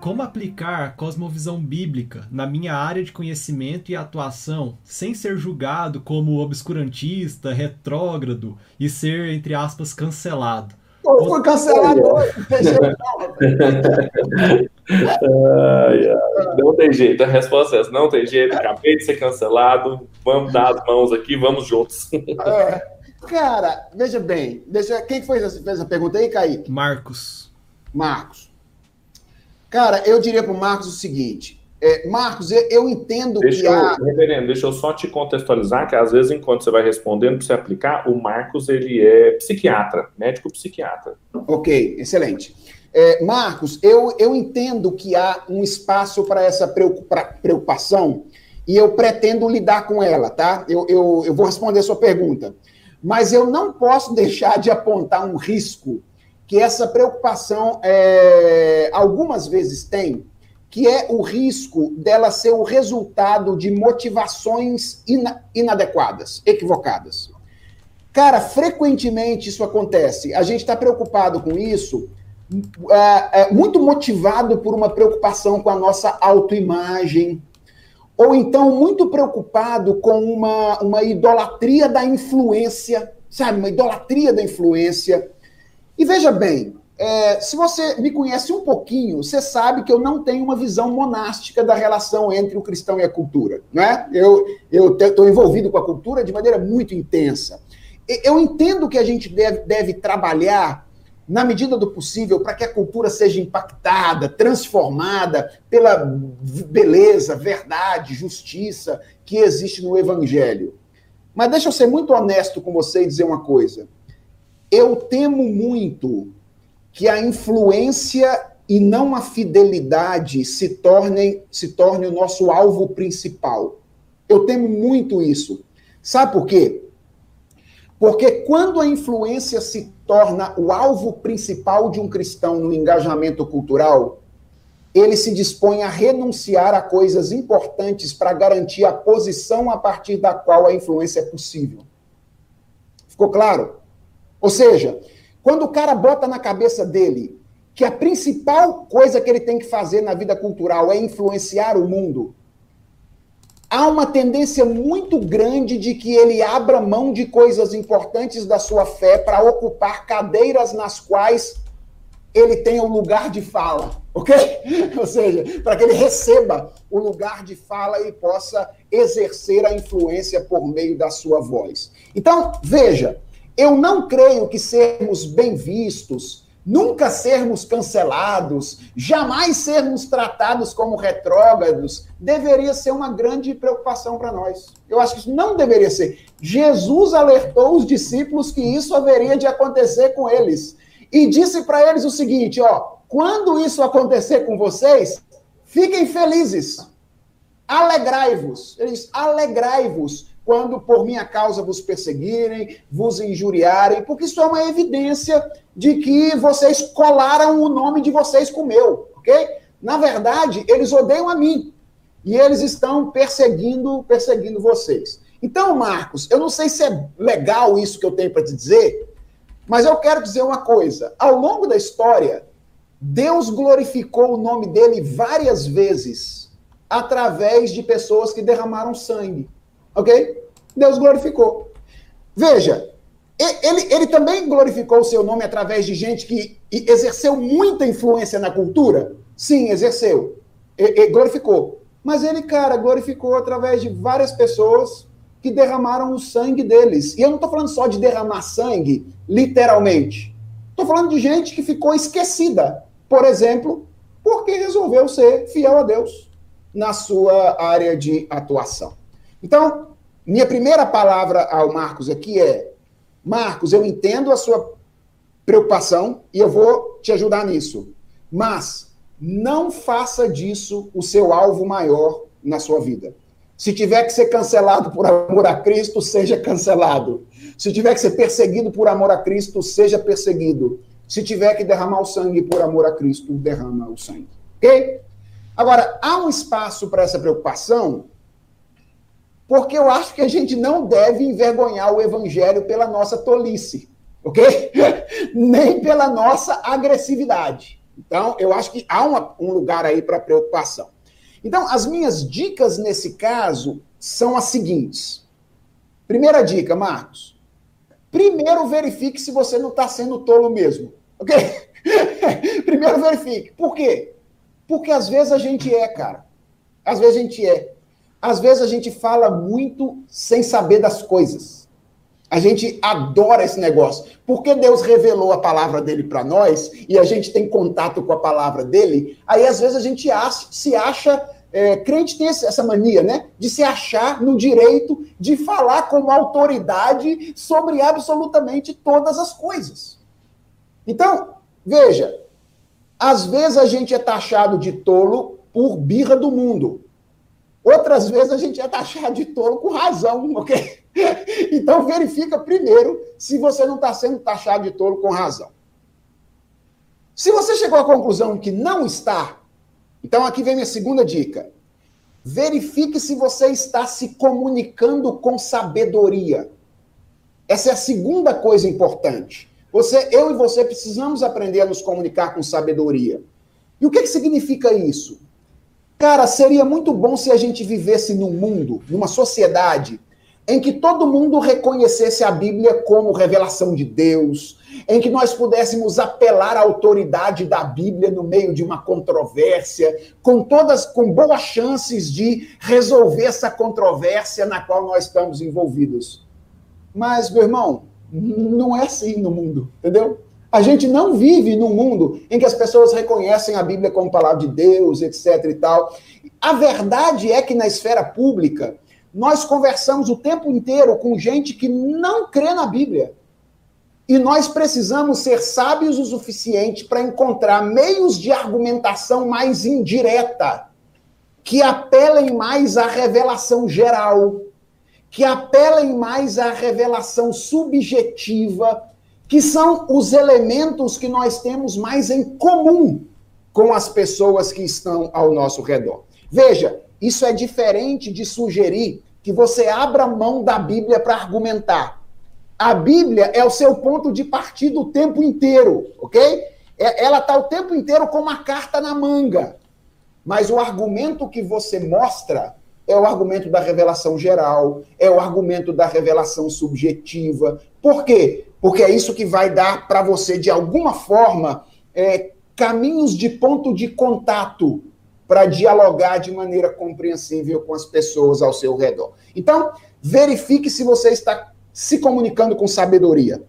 como aplicar a cosmovisão bíblica na minha área de conhecimento e atuação sem ser julgado como obscurantista, retrógrado e ser, entre aspas, cancelado? Pô, foi cancelado hoje, não tem jeito Não tem jeito, a resposta é essa, não tem jeito, acabei de ser cancelado, vamos dar as mãos aqui, vamos juntos. Cara, veja bem, quem fez a pergunta aí, Kaique? Marcos. Cara, eu diria para o Marcos o seguinte, Marcos, eu entendo Reverendo, deixa eu só te contextualizar, que às vezes, enquanto você vai respondendo, para você aplicar, o Marcos, ele é psiquiatra, médico psiquiatra. Ok, excelente. Marcos, eu entendo que há um espaço para essa preocupação e eu pretendo lidar com ela, tá? Eu vou responder a sua pergunta. Mas eu não posso deixar de apontar um risco que essa preocupação algumas vezes tem, que é o risco dela ser o resultado de motivações inadequadas, equivocadas. Cara, frequentemente isso acontece. A gente está preocupado com isso, muito motivado por uma preocupação com a nossa autoimagem, ou então muito preocupado com uma idolatria da influência, sabe? Uma idolatria da influência. E veja bem, se você me conhece um pouquinho, você sabe que eu não tenho uma visão monástica da relação entre o cristão e a cultura, não é? Eu estou envolvido com a cultura de maneira muito intensa. Eu entendo que a gente deve trabalhar na medida do possível, para que a cultura seja impactada, transformada pela beleza, verdade, justiça que existe no Evangelho. Mas deixa eu ser muito honesto com você e dizer uma coisa. Eu temo muito que a influência e não a fidelidade se torne o nosso alvo principal. Eu temo muito isso. Sabe por quê? Porque quando a influência se torna o alvo principal de um cristão no engajamento cultural, ele se dispõe a renunciar a coisas importantes para garantir a posição a partir da qual a influência é possível. Ficou claro? Ou seja, quando o cara bota na cabeça dele que a principal coisa que ele tem que fazer na vida cultural é influenciar o mundo, há uma tendência muito grande de que ele abra mão de coisas importantes da sua fé para ocupar cadeiras nas quais ele tenha um lugar de fala, ok? Ou seja, para que ele receba o lugar de fala e possa exercer a influência por meio da sua voz. Então, veja, eu não creio que sermos bem vistos, nunca sermos cancelados, jamais sermos tratados como retrógrados, deveria ser uma grande preocupação para nós. Eu acho que isso não deveria ser. Jesus alertou os discípulos que isso haveria de acontecer com eles. E disse para eles o seguinte, quando isso acontecer com vocês, fiquem felizes, alegrai-vos. Ele diz, alegrai-vos quando por minha causa vos perseguirem, vos injuriarem, porque isso é uma evidência de que vocês colaram o nome de vocês com o meu, ok? Na verdade, eles odeiam a mim, e eles estão perseguindo vocês. Então, Marcos, eu não sei se é legal isso que eu tenho para te dizer, mas eu quero dizer uma coisa. Ao longo da história, Deus glorificou o nome dele várias vezes através de pessoas que derramaram sangue. Ok? Deus glorificou. Veja, ele também glorificou o seu nome através de gente que exerceu muita influência na cultura? Sim, exerceu. Glorificou. Mas ele, cara, glorificou através de várias pessoas que derramaram o sangue deles. E eu não estou falando só de derramar sangue, literalmente. Estou falando de gente que ficou esquecida, por exemplo, porque resolveu ser fiel a Deus na sua área de atuação. Então, minha primeira palavra ao Marcos aqui é, Marcos, eu entendo a sua preocupação e eu vou te ajudar nisso, mas não faça disso o seu alvo maior na sua vida. Se tiver que ser cancelado por amor a Cristo, seja cancelado. Se tiver que ser perseguido por amor a Cristo, seja perseguido. Se tiver que derramar o sangue por amor a Cristo, derrama o sangue. Ok? Agora, há um espaço para essa preocupação, porque eu acho que a gente não deve envergonhar o evangelho pela nossa tolice, ok? Nem pela nossa agressividade. Então, eu acho que há um lugar aí para preocupação. Então, as minhas dicas nesse caso são as seguintes. Primeira dica, Marcos. Primeiro, verifique se você não está sendo tolo mesmo. Ok? Primeiro, verifique. Por quê? Porque às vezes a gente é, cara. Às vezes a gente é. Às vezes a gente fala muito sem saber das coisas. A gente adora esse negócio. Porque Deus revelou a palavra dele para nós e a gente tem contato com a palavra dele, aí às vezes a gente se acha... crente tem essa mania, né? De se achar no direito de falar como autoridade sobre absolutamente todas as coisas. Então, veja, às vezes a gente é taxado de tolo por birra do mundo. Outras vezes a gente é taxado de tolo com razão, ok? Então, verifica primeiro se você não está sendo taxado de tolo com razão. Se você chegou à conclusão que não está, então aqui vem minha segunda dica. Verifique se você está se comunicando com sabedoria. Essa é a segunda coisa importante. Eu e você precisamos aprender a nos comunicar com sabedoria. E o que significa isso? Cara, seria muito bom se a gente vivesse num mundo, numa sociedade, em que todo mundo reconhecesse a Bíblia como revelação de Deus, em que nós pudéssemos apelar à autoridade da Bíblia no meio de uma controvérsia, com boas chances de resolver essa controvérsia na qual nós estamos envolvidos. Mas, meu irmão, não é assim no mundo, entendeu? A gente não vive num mundo em que as pessoas reconhecem a Bíblia como palavra de Deus, etc. e tal. A verdade é que na esfera pública, nós conversamos o tempo inteiro com gente que não crê na Bíblia. E nós precisamos ser sábios o suficiente para encontrar meios de argumentação mais indireta, que apelem mais à revelação geral, que apelem mais à revelação subjetiva, que são os elementos que nós temos mais em comum com as pessoas que estão ao nosso redor. Veja, isso é diferente de sugerir que você abra mão da Bíblia para argumentar. A Bíblia é o seu ponto de partida o tempo inteiro, ok? Ela está o tempo inteiro com uma carta na manga. Mas o argumento que você mostra é o argumento da revelação geral, é o argumento da revelação subjetiva. Por quê? Porque é isso que vai dar para você, de alguma forma, caminhos de ponto de contato para dialogar de maneira compreensível com as pessoas ao seu redor. Então, verifique se você está se comunicando com sabedoria.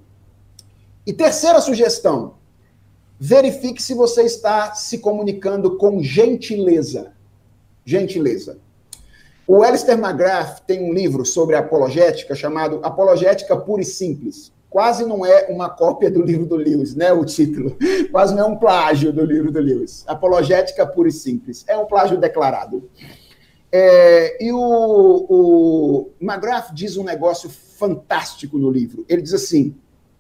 E terceira sugestão, verifique se você está se comunicando com gentileza. Gentileza. O Alistair McGrath tem um livro sobre apologética chamado Apologética Pura e Simples. Quase não é uma cópia do livro do Lewis, né, o título. Quase não é um plágio do livro do Lewis. Apologética Pura e Simples. É um plágio declarado. E o McGrath diz um negócio fantástico no livro. Ele diz assim,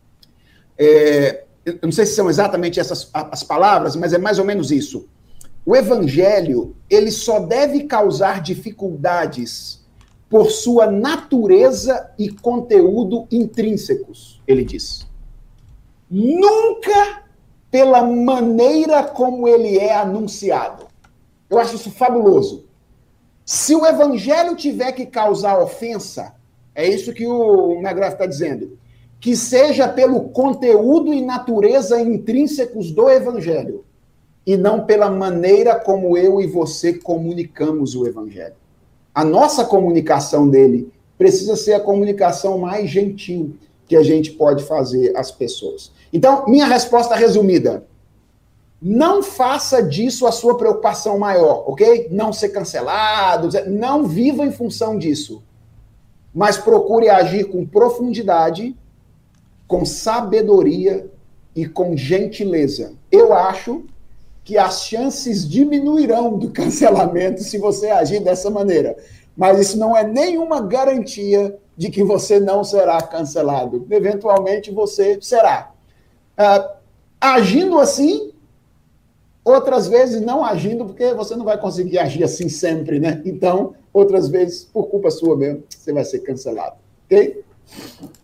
eu não sei se são exatamente as palavras, mas é mais ou menos isso. O evangelho, ele só deve causar dificuldades por sua natureza e conteúdo intrínsecos, ele diz. Nunca pela maneira como ele é anunciado. Eu acho isso fabuloso. Se o evangelho tiver que causar ofensa, é isso que o McGrath está dizendo, que seja pelo conteúdo e natureza intrínsecos do evangelho, e não pela maneira como eu e você comunicamos o evangelho. A nossa comunicação dele precisa ser a comunicação mais gentil que a gente pode fazer às pessoas. Então, minha resposta resumida, não faça disso a sua preocupação maior, ok? Não ser cancelado, não viva em função disso, mas procure agir com profundidade, com sabedoria e com gentileza. Eu acho que as chances diminuirão do cancelamento se você agir dessa maneira. Mas isso não é nenhuma garantia de que você não será cancelado. Eventualmente você será. Agindo assim, outras vezes não agindo, porque você não vai conseguir agir assim sempre, né? Então, outras vezes, por culpa sua mesmo, você vai ser cancelado. Ok?